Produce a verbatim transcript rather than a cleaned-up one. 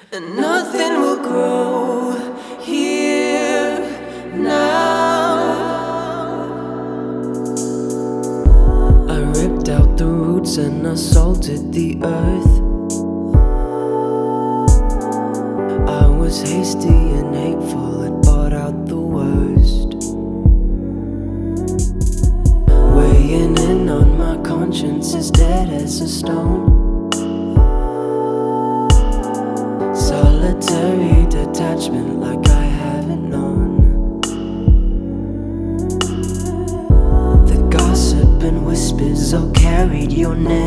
and nothing will grow here now. I ripped out the roots and I salted the earth. I was hasty and hateful, it brought out the worst. Weighing in on my conscience is dead as a stone. Solitary detachment like I haven't known. The gossip and whispers all carried your name.